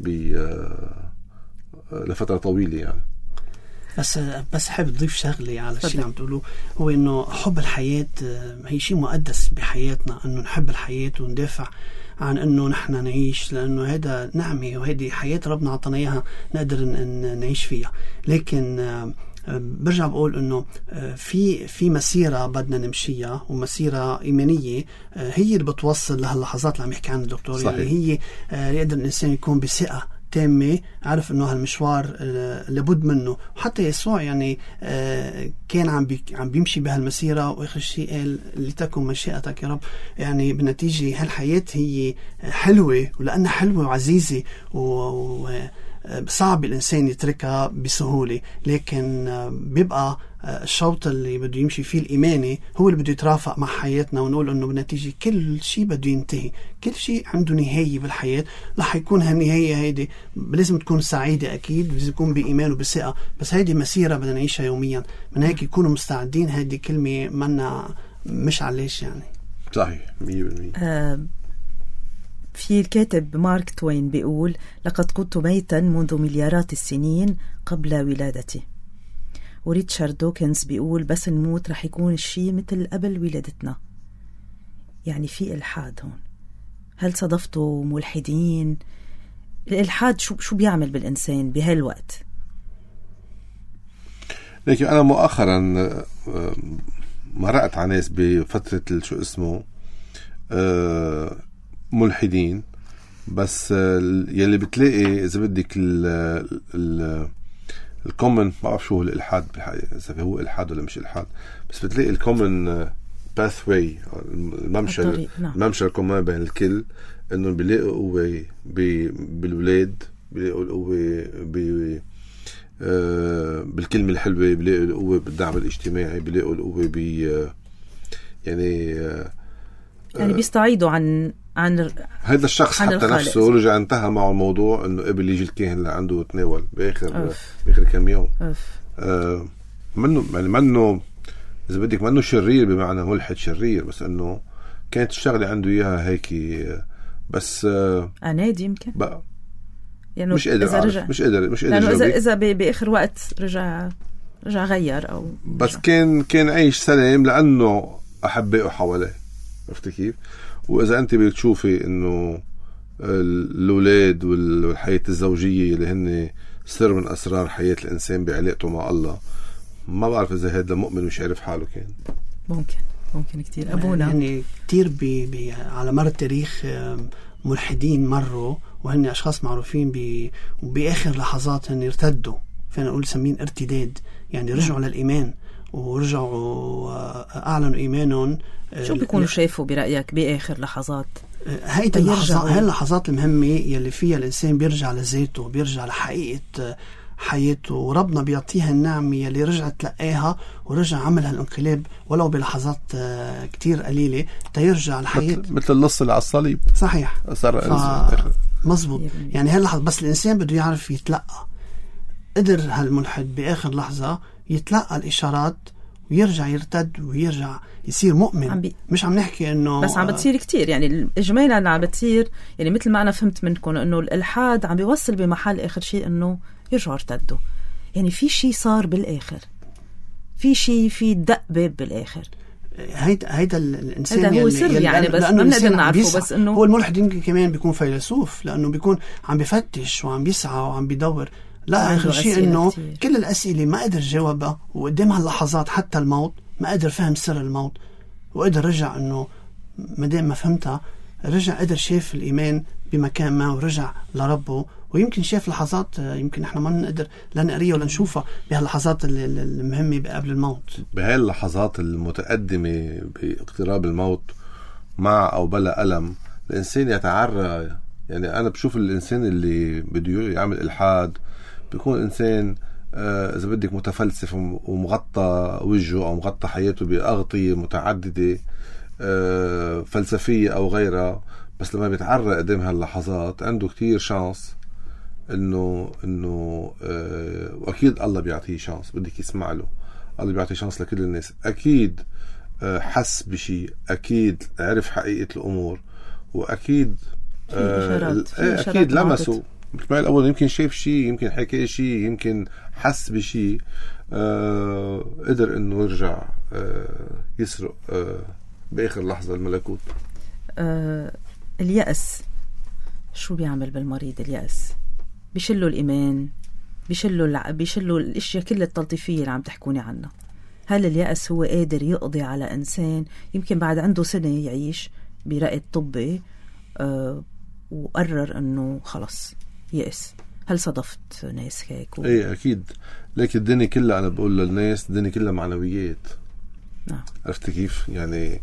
لفتره طويله يعني. بس بس حابب اضيف شغله على الشيء اللي عم تقولوه هو انه حب الحياه هي شيء مقدس بحياتنا انه نحب الحياه وندافع عن انه نحن نعيش لانه هذا نعمه وهذه حياه ربنا عطانا اياها نقدر نعيش فيها. لكن برجع بقول انه في في مسيره بدنا نمشيها ومسيره ايمانيه هي اللي بتوصل لهاللحظات اللي عم يحكي عنها الدكتور. صحيح. اللي هي يقدر الانسان يكون بثقه تامة عارف انه هالمشوار لابد منه. وحتى يسوع يعني كان عم بي عم بيمشي بهالمسيرة واخر شيء قال لتكن مشيئتك يا رب. يعني بنتيجة هالحياة هي حلوة ولأنها حلوة وعزيزة و صعب الإنسان يتركها بسهولة. لكن بيبقى الشوط اللي بده يمشي فيه الإيماني هو اللي بده يترافق مع حياتنا ونقول أنه بالنتيجة كل شيء بده ينتهي. كل شيء عنده نهاية بالحياة. رح يكون هالنهاية هيدي لازم تكون سعيدة أكيد لازم تكون بإيمان وبثقة. بس هيدي مسيرة بدنا نعيشها يوميا. من هيك يكونوا مستعدين. هيدي كلمة منا مش عليش يعني. صحيح مية بالمية. آه في الكاتب مارك توين بيقول لقد كنت ميتا منذ مليارات السنين قبل ولادتي. وريتشارد دوكنز بيقول بس نموت رح يكون الشيء مثل قبل ولادتنا يعني في إلحاد هون. هل صادفتوا ملحدين؟ الإلحاد شو شو بيعمل بالإنسان بهالوقت؟ لكن أنا مؤخرا مرقت على ناس بفترة شو اسمه ملحدين، بس يلي بتلاقي إذا بدك الكومن، ما أعرف شو هو الإلحاد بالحقيقة، إذا هو إلحاد ولا مش إلحاد، بس بتلاقي الكومن باثواي، الممشى الممشى الكومن بين الكل، إنه بيلاقوا قوة بالولاد، بيلاقوا القوة ب بالكلمة الحلوة، بيلاقوا القوة بالدعم الاجتماعي، بيلاقوا القوة ب يعني يعني بيستعيدوا عن عن هذا الشخص حتى الخالق. نفسه رجع انتهى معه الموضوع انه قبل يجي الكاهن اللي عنده يتناول باخر باخر كم يوم. آه منه يعني منه اذا بدك منه شرير بمعنى ملحد شرير، بس انه كانت الشغله عنده اياها هيك، بس آه عناد يمكن بقى يعني مش قادر رجع. مش قادر مش قادر لانه اذا اذا باخر وقت رجع رجع غير او بس رجع. كان كان عايش سلام لانه احبائه حواليه، عرفت كيف؟ وإذا أنت بتشوفي إنه الأولاد والحياة الزوجية اللي هن سر من أسرار حياة الإنسان بعلاقته مع الله، ما بعرف إذا هذا مؤمن ومش عارف حاله كان ممكن ممكن كتير أبونا يعني كتير بي بي على مر التاريخ ملحدين مروا وهن أشخاص معروفين بي وبآخر لحظات هن ارتدوا، فأنا أقول سمين ارتداد، يعني رجعوا للإيمان ورجعوا أعلنوا إيمانهم. شو بيكونوا شايفوا برأيك بآخر لحظات؟ هاي اللحظات هاي اللحظات المهمة يلي فيها الإنسان بيرجع لذاته، بيرجع لحقيقة حياته، وربنا بيعطيها النعمة يلي رجع تلقاها ورجع عمل هالانقلاب ولو بلحظات كتير قليلة تيرجع الحياة مثل اللص اللي على الصليب. صحيح صار ف... مزبوط. يعني هاللحظة بس الإنسان بده يعرف يتلقى. قدر هالملحد بآخر لحظة يتلقى الإشارات ويرجع يرتد ويرجع يصير مؤمن. عم بي... مش عم نحكي انه بس عم بتصير كتير، يعني اجمالا عم بتصير، يعني مثل ما انا فهمت منكم انه الالحاد عم بيوصل بمحل اخر شيء انه يرجعوا ارتدوا، يعني في شيء صار بالاخر، في شيء في دق باب بالاخر. هيدا هيدا الانسان هيدا هو سر يعني، بس ما بنقدر نعرفه، بس انه هو الملحد يمكن كمان بيكون فيلسوف لانه بيكون عم بفتش وعم بيسعى وعم بيدور. لا آخر شيء إنه كتير. كل الأسئلة ما قدر جاوبها، وقدام هاللحظات حتى الموت ما قدر فهم سر الموت، وقدر رجع إنه مدام ما فهمتها رجع قدر شاف الإيمان بمكان ما ورجع لربه، ويمكن شاف لحظات يمكن إحنا ما نقدر لا نقريها ولا نشوفها بهاللحظات المهمة قبل الموت. بهاللحظات المتقدمة باقتراب الموت مع أو بلا ألم الإنسان يتعرى. يعني أنا بشوف الإنسان اللي بده يعمل إلحاد بيكون إنسان آه إذا بدك متفلسف ومغطى وجهه أو مغطى حياته بأغطية متعددة آه فلسفية أو غيرها، بس لما بيتعرى قدام هاللحظات عنده كتير شانس إنه إنه آه وأكيد الله بيعطيه شانس، بدك يسمع له، الله بيعطيه شانس لكل الناس. أكيد آه حس بشيء، أكيد عرف حقيقة الأمور، وأكيد آه أكيد لمسه بالكمال الأول، يمكن شاف شيء، يمكن حكى شيء، يمكن حس بشيء، آه قدر إنه يرجع آه يسرق آه بآخر لحظة الملكوت. آه اليأس شو بيعمل بالمريض؟ اليأس بيشلوا الإيمان، بيشلوا الع... بيشلوا الأشياء كل التلطيفية اللي عم تحكوني عنها. هل اليأس هو قادر يقضي على إنسان يمكن بعد عنده سنة يعيش برأي طبي آه وقرر إنه خلص يأس؟ هل صدفت ناس هيك؟ و... ايه اكيد. لكن الدنيا كلها انا بقول للناس الدنيا كلها معنويات. نعم. عرفت كيف؟ يعني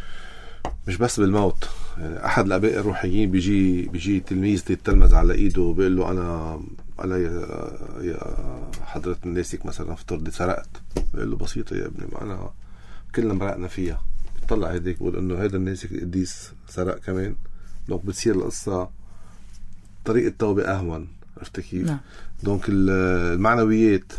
مش بس بالموت. يعني احد الاباء الروحيين بيجي بيجي تلميذ يتلمذ على ايده وبيقول له انا انا يا, يا حضرة الناسك مثلا افترض سرقت، بيقول له بسيطه يا ابني، ما انا كلنا مرقنا فيها. بيطلع هيديك بيقول انه هذا الناسك القديس سرق كمان، دونك بتصير القصه طريقة توبة أهون. عرفت كيف؟ نعم. دونك المعنويات،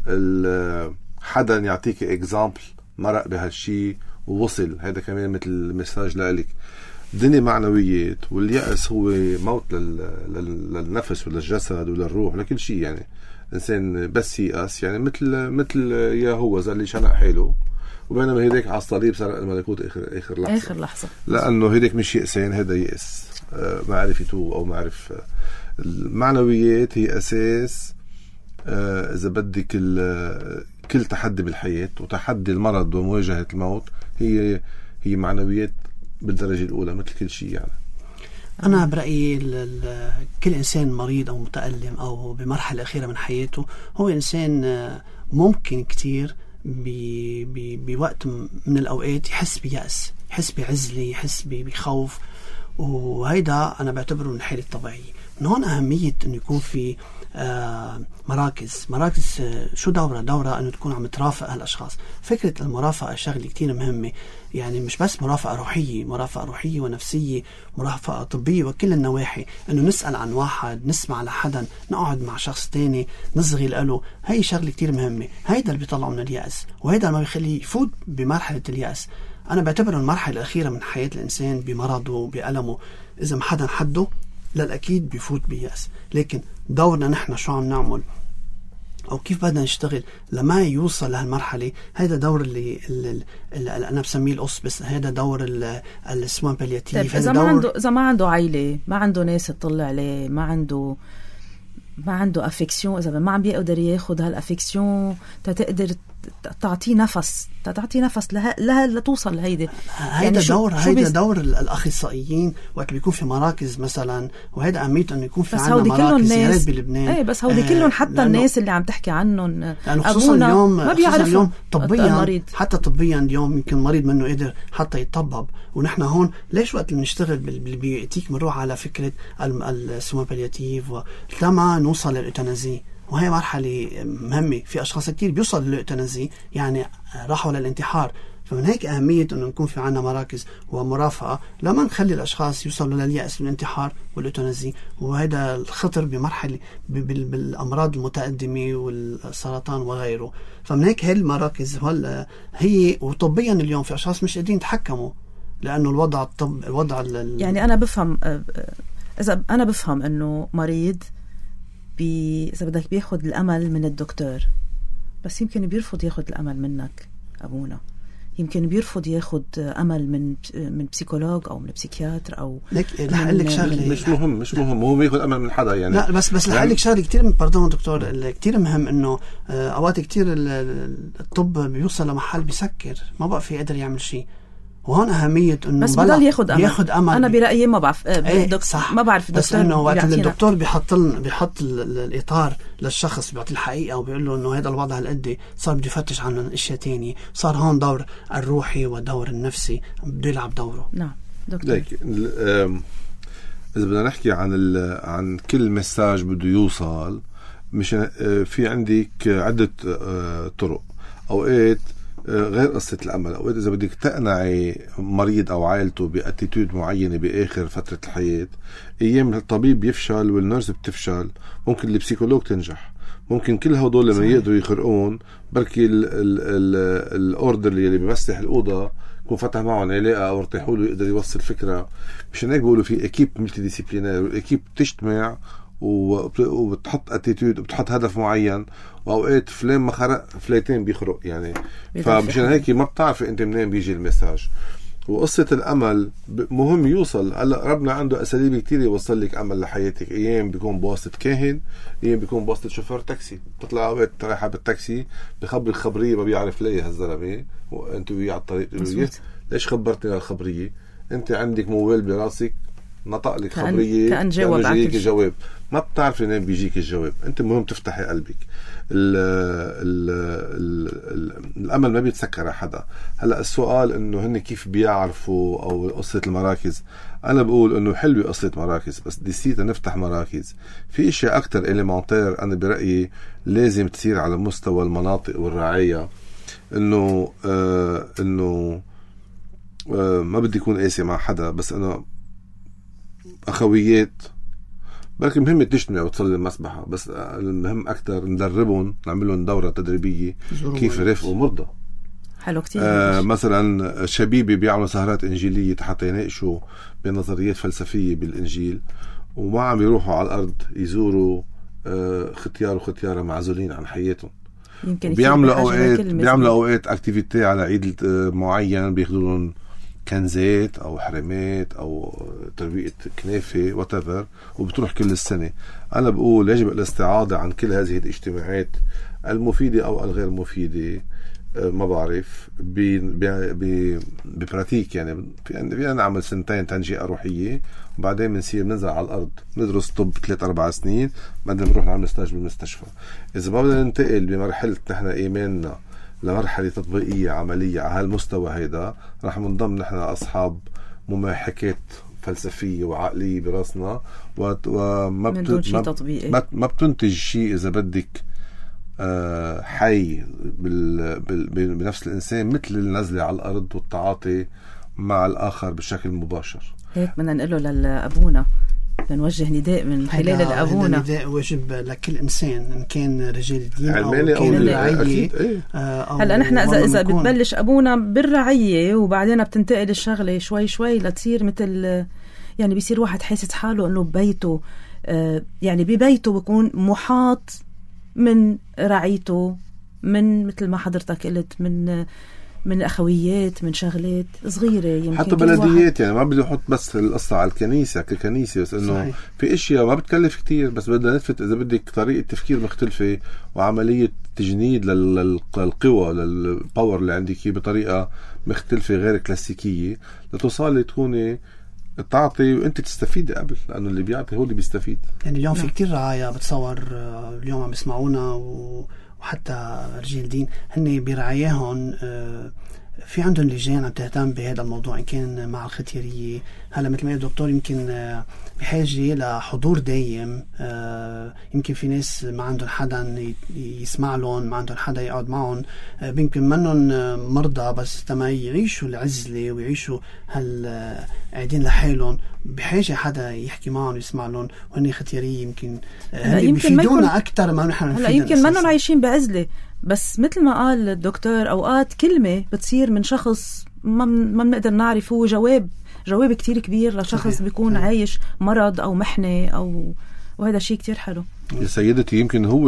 حدا يعطيك إكزامبل مرق بهالشي ووصل، هذا كمان مثل المساج لألك. الدنيا معنويات، واليأس هو موت للنفس وللجسد وللروح ولكل شيء. يعني إنسان بس يأس يعني مثل مثل يا هو زي اللي شنق حاله وبينما هيديك على الصليب سرق الملكوت آخر آخر لحظة آخر لحظة لأنه هيديك مش يأسين، هذا يأس معرفته أو معرفة. المعنويات هي أساس إذا بدك كل تحدي بالحياة، وتحدي المرض ومواجهة الموت هي هي معنويات بالدرجة الأولى مثل كل شيء. يعني أنا برأيي كل إنسان مريض أو متألم أو بمرحلة أخيرة من حياته هو إنسان ممكن كتير بوقت من الأوقات يحس بيأس، يحس بعزلة، يحس بخوف، وهيدا أنا بعتبره من الحالة الطبيعية. من هون أهمية أنه يكون في آه مراكز مراكز آه شو دورة دورة أنه تكون عم ترافق هالأشخاص. فكرة المرافقة شغلة كتير مهمة، يعني مش بس مرافقة روحية، مرافقة روحية ونفسية، مرافقة طبية وكل النواحي. أنه نسأل عن واحد، نسمع لحدا، نقعد مع شخص تاني، نصغي له، هاي شغلة كتير مهمة. هيدا اللي بيطلعه من اليأس، وهيدا ما بيخليه يفوت بمرحلة اليأس. أنا بعتبر المرحلة الأخيرة من حياة الإنسان بمرضه بألمه إذا ما حدا حده للأكيد بيفوت بيأس. لكن دورنا نحن شو عم نعمل أو كيف بدنا نشتغل لما يوصل لهالمرحلة، هذا دور اللي, اللي, اللي أنا بسميه القص، بس هذا دور السوان بالياتيف. إذا ما عنده إذا ما عنده عائلة، ما عنده ناس تطلع عليه، ما عنده ما عنده أفكسيون، إذا ما عم بيقدر ياخد هالأفكسيون تقدر تعطيه نفس تعطيه نفس لها لها لتوصل لهيدي. هيدا يعني دور هيدا دور الأخصائيين وقت بيكون في مراكز مثلا، وهيدا أهميته إنه يكون في عنا مراكز يا ريت بلبنان. ايه بس هودي كلهم حتى الناس اللي عم تحكي عنهم خصوصا اليوم ما بيعرفوا طبيا المريض. حتى طبيا اليوم يمكن مريض منه قدر حتى يتطبب. ونحن هون ليش وقت اللي بنشتغل بالبيئتيك بنروح على فكرة السوان بالياتيف ولما نوصل للإوتانازي، وهي مرحلة مهمة. في أشخاص كتير بيوصل للإوتانازي يعني راحوا للانتحار. فمن هيك أهمية أنه نكون في عنا مراكز ومرافقة لما نخلي الأشخاص يوصلوا لليأس والانتحار والإوتانازي. وهذا الخطر بمرحلة بالأمراض المتقدمة والسرطان وغيره. فمن هيك هاي المراكز هي وطبيا اليوم في أشخاص مش قادرين يتحكموا لأنه الوضع الطب الوضع يعني أنا بفهم إذا أنا بفهم أنه مريض بي إذا بدك بياخد الأمل من الدكتور، بس يمكن بيرفض ياخد الأمل منك أبونا، يمكن بيرفض ياخد أمل من من بسيكولوج أو من بسيكياتر أو لك لك شغله مش مهم مش مهم هو بياخد أمل من حدا يعني. لا بس بس لحق لك شغله كتير باردون دكتور كتير مهم إنه أوقات كتير الطب بيوصل لمحل بيسكر ما بقى في قادر يعمل شيء. وهون أهمية إنه بس بضل ياخد أمل. ياخد أمل. أنا برأيي ما بعرف ايه صح. ما بعرف بس إنه وقت الدكتور بيحط بيحط الإطار للشخص بيعطي الحقيقة وبيقول له إنه هذا الوضع هالقد صار بده يفتش عن أشياء تانية. صار هون دور الروحي ودور النفسي بده يلعب دوره. نعم دكتور. إذا بدنا نحكي عن عن كل مساج بده يوصل، مش في عندك عدة طرق. أوقات غير قصة الأمل، أوقات إذا بدك تقنعي مريض أو عائلته بأتيتود معينة بآخر فترة الحياة، أيام الطبيب بيفشل والنرس بتفشل، ممكن البسيكولوج تنجح، ممكن كل هدول لما يقدروا يخرقون بركي الأوردر اللي بيمسح الأوضة يكون فتح معهم علاقة أو ارتاحوا له يقدر يوصل فكرة. مش هناك بيقولوا في إكيب ملتي ديسيبلينير، والإكيب تجتمع وبتحط اتيتود وبتحط هدف معين. واوقات فلان ما خرق فلاتين بيخرق يعني. فمشان هيك ما بتعرف انت منين بيجي المساج. وقصة الامل مهم يوصل. هلا ربنا عنده اساليب كتير يوصل لك امل لحياتك. ايام بيكون بواسطة كاهن، ايام بيكون بواسطة شوفير تاكسي. بتطلع اوقات رايحة بالتاكسي بخبر خبرية ما بيعرف ليه هالزلمة وانت وياه على الطريق ليش خبرتني الخبرية؟ انت عندك موبايل براسك نطق لك كأن خبرية كأن جواب جايك جواب، ما بتعرف لين بيجيك الجواب. انت مهم تفتحي قلبك. ال ال ال ال الامل ما بيتسكر على حدا. هلا السؤال انه هن كيف بيعرفوا او قصة المراكز. انا بقول انه حلوة قصة مراكز، بس ديسيتا نفتح مراكز في اشياء اكتر إليمنتير انا برأيي لازم تصير على مستوى المناطق والرعاية. انه آه انه آه ما بدي يكون قاسي مع حدا، بس انه أخويات بركي مهم تجتمع وتصلي المسبحة، بس المهم أكتر ندربهم، نعملهم دورة تدريبية كيف يرافقوا مرضى. حلو كتير. آه مثلا شبيبي بيعملوا سهرات إنجيلية حتى يناقشوا بنظريات فلسفية بالإنجيل، وما عم يروحوا على الأرض يزوروا آه ختيار وختيارة معزولين عن حياتهم. بيعملوا اوقات بيعملوا اوقات اكتيفيتي على عيد معين، بياخذوا لهم كنزات او حرمات او ترويقه كنافه واتيفر، وبتروح كل السنه. انا بقول يجب الاستعاضه عن كل هذه الاجتماعات المفيده او الغير مفيده، ما بعرف ببراتيك. يعني فينا نعمل سنتين تنجيئة روحية، وبعدين بنصير ننزل على الأرض ندرس طب ثلاث أربع سنين، بعدين بنروح نعمل ستاج بالمستشفى. إذا ما بدنا ننتقل بمرحلة نحن إيماننا لمرحلة تطبيقية عملية على هالمستوى هيدا، رح منضم نحن أصحاب مماحكات فلسفية وعقلية براسنا، وما بت... ما... ما بتنتج شيء إذا بدك حي بال... بال... بنفس الإنسان، مثل النزلة على الأرض والتعاطي مع الآخر بشكل مباشر. هيك بدنا نقوله لأبونا، نوجه نداء من خلال لأبونا. نداء واجب لكل إنسان، إن كان رجال دين أو كان رعية. هلأ نحن إذا إذا بتبلش أبونا بالرعية وبعدين بتنتقل الشغلة شوي شوي لتصير مثل، يعني بيصير واحد حاسس حاله إنه ببيته، يعني ببيته بيكون محاط من رعيته، من مثل ما حضرتك قلت من من أخويات، من شغلات صغيرة يمكن حتى بلديات. يعني ما بدي أحط بس القصة على الكنيسة ككنيسة، بس إنه صحيح. في أشياء ما بتكلف كتير، بس بدنا نثبت إذا بدك طريقة تفكير مختلفة وعملية تجنيد للقوى للباور اللي عندك بطريقة مختلفة غير كلاسيكية، لتوصلي تكوني تعطي وانت تستفيد قبل، لانه اللي بيعطي هو اللي بيستفيد. يعني اليوم في كتير رعايا بتصور اليوم عم يسمعونا وحتى رجال دين هن برعاياهم في عندهم لجان عم تهتم بهذا الموضوع، إن كان مع الختيارية. هلا مثل ما الدكتور يمكن بحاجة لحضور دايم، يمكن في ناس ما عندهم حدا يسمع لهم، ما عندهم حدا يقعد معهم، يمكن منهم مرضى بس تما يعيشوا العزلة ويعيشوا هال قاعدين لحالهم، بحاجة حدا يحكي معهم ويسمع لهم. وهني ختيارية يمكن بيفيدونا أكتر ما نحن هلا يمكن منهم عايشين بعزلة، بس مثل ما قال الدكتور أوقات كلمة بتصير من شخص ما ما بنقدر نعرف هو جواب جواب كتير كبير لشخص صحيح. بيكون صحيح. عايش مرض أو محنة أو، وهذا شيء كتير حلو. يا سيدتي يمكن هو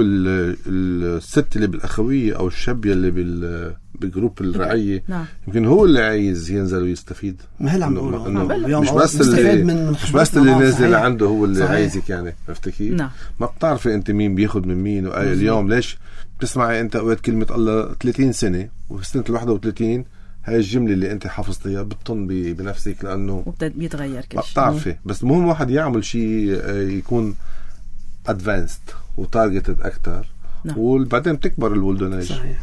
الست اللي بالأخوية أو الشاب اللي بال بالجروب الرعية نعم. يمكن هو اللي عايز ينزل ويستفيد. ما هلا عم نقوله مش بس اللي مش بس اللي نازل عنده هو اللي صحيح. عايزك يعني عرفتي كيف؟ نعم. ما بتعرفي أنت مين بياخد من مين. اليوم ليش بتسمعي أنت أوقات كلمة الله ثلاثين سنة وفي سنة الواحدة وثلاثين هاي الجملة اللي أنت حافظتيها بتطن بنفسك، لأنه بيتغير كل شيء. بتعرفي بس مهم واحد يعمل شيء يكون advanced وتارجتد أكتر نعم. وبعدين بتكبر الولدناج. صحيح.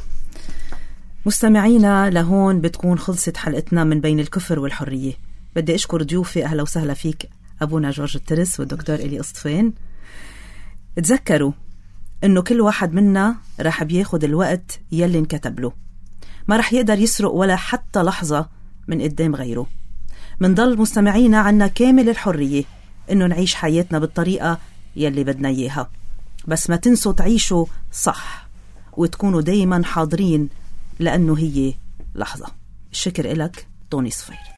مستمعينا لهون بتكون خلصت حلقتنا من بين الكفر والحرية. بدي أشكر ضيوفي، أهلا وسهلا فيك أبونا جورج الترس والدكتور إلي أسطفين. تذكروا إنه كل واحد منا راح بياخد الوقت يلي انكتب له، ما راح يقدر يسرق ولا حتى لحظة من قدام غيره. منضل مستمعينا عنا كامل الحرية إنه نعيش حياتنا بالطريقة يلي بدنا إياها، بس ما تنسوا تعيشوا صح وتكونوا دايما حاضرين، لأنه هي لحظة. الشكر إلك طوني صفير.